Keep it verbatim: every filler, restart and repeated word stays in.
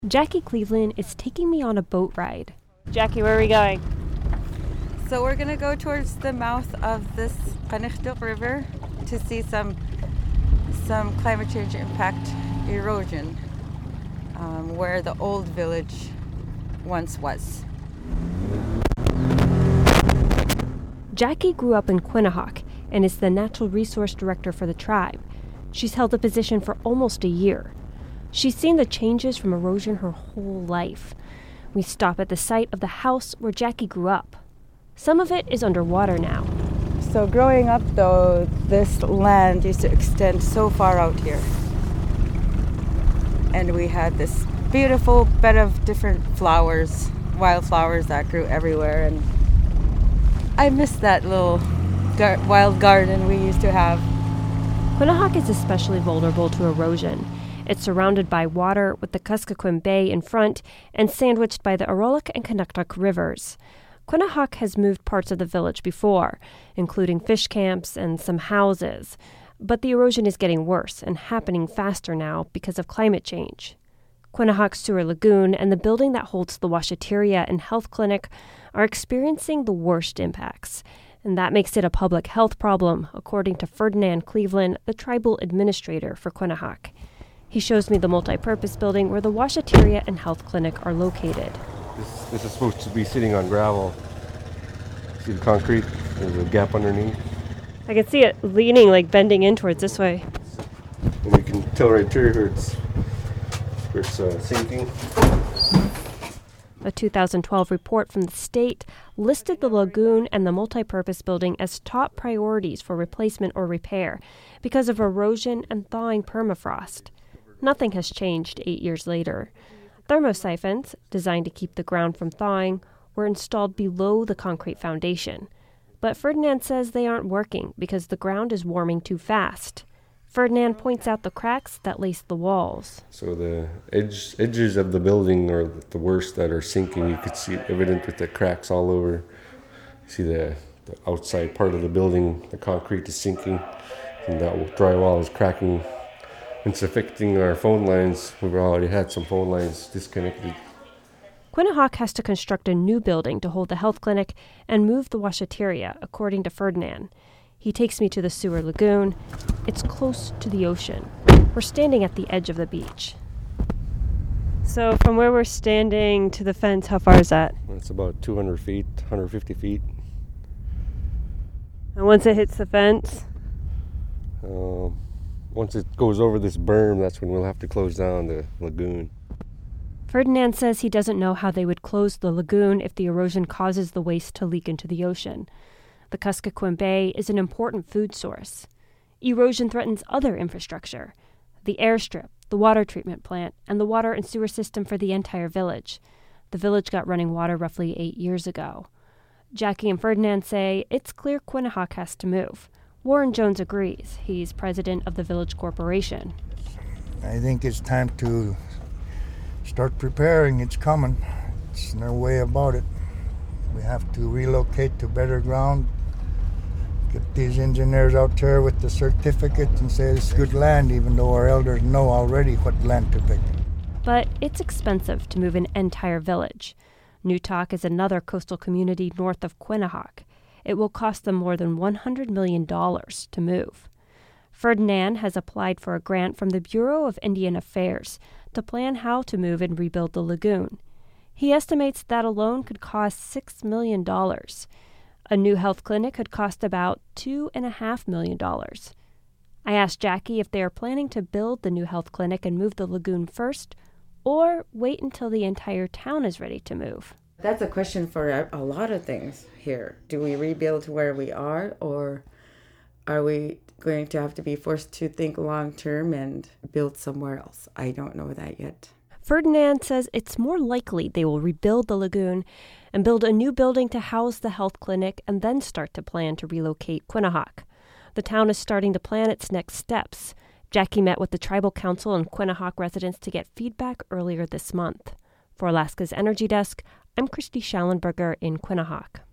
Jackie Cleveland is taking me on a boat ride. Jackie, where are we going? So we're going to go towards the mouth of this Qanikhtuq River to see some some climate change impact erosion um, where the old village once was. Jackie grew up in Quinnahock and is the natural resource director for the tribe. She's held the position for almost a year. She's seen the changes from erosion her whole life. We stop at the site of the house where Jackie grew up. Some of it is underwater now. So growing up, though, this land used to extend so far out here. And we had this beautiful bed of different flowers, wildflowers that grew everywhere. And I miss that little gar- wild garden we used to have. Quinnahock is especially vulnerable to erosion. It's surrounded by water with the Kuskokwim Bay in front and sandwiched by the Arolic and Kanuktuk rivers. Quinnahock has moved parts of the village before, including fish camps and some houses. But the erosion is getting worse and happening faster now because of climate change. Quinnahock Sewer Lagoon and the building that holds the Washateria and health clinic are experiencing the worst impacts. And that makes it a public health problem, according to Ferdinand Cleveland, the tribal administrator for Quinnahock. He shows me the multi-purpose building where the Washateria and health clinic are located. This, this is supposed to be sitting on gravel. See the concrete? There's a gap underneath. I can see it leaning, like bending in towards this way. And you can tell right there where it's, where it's uh, sinking. A two thousand twelve report from the state listed the lagoon and the multi-purpose building as top priorities for replacement or repair because of erosion and thawing permafrost. Nothing has changed eight years later. Thermosiphons, designed to keep the ground from thawing, were installed below the concrete foundation. But Ferdinand says they aren't working because the ground is warming too fast. Ferdinand points out the cracks that lace the walls. So the edge, edges of the building are the worst that are sinking. You could see it evident with the cracks all over. You see the, the outside part of the building, the concrete is sinking, and that drywall is cracking. It's affecting our phone lines. We've already had some phone lines disconnected. Quinnahock has to construct a new building to hold the health clinic and move the Washateria, according to Ferdinand. He takes me to the Sewer Lagoon. It's close to the ocean. We're standing at the edge of the beach. So from where we're standing to the fence, how far is that? It's about two hundred feet, one hundred fifty feet. And once it hits the fence? Um, once it goes over this berm, that's when we'll have to close down the lagoon. Ferdinand says he doesn't know how they would close the lagoon if the erosion causes the waste to leak into the ocean. The Kuskokwim Bay is an important food source. Erosion threatens other infrastructure, the airstrip, the water treatment plant, and the water and sewer system for the entire village. The village got running water roughly eight years ago. Jackie and Ferdinand say it's clear Quinnahock has to move. Warren Jones agrees. He's president of the village corporation. I think it's time to start preparing. It's coming. It's no way about it. We have to relocate to better ground, get these engineers out there with the certificates and say it's good land, even though our elders know already what land to pick. But it's expensive to move an entire village. Newtok is another coastal community north of Quinnahock. It will cost them more than one hundred million dollars to move. Ferdinand has applied for a grant from the Bureau of Indian Affairs to plan how to move and rebuild the lagoon. He estimates that alone could cost six million dollars. A new health clinic could cost about two point five million dollars. I asked Jackie if they are planning to build the new health clinic and move the lagoon first, or wait until the entire town is ready to move. That's a question for a, a lot of things here. Do we rebuild where we are, or are we going to have to be forced to think long term and build somewhere else? I don't know that yet. Ferdinand says it's more likely they will rebuild the lagoon and build a new building to house the health clinic and then start to plan to relocate Quinnahock. The town is starting to plan its next steps. Jackie met with the tribal council and Quinnahock residents to get feedback earlier this month. For Alaska's Energy Desk, I'm Christy Schallenberger in Quinnahock.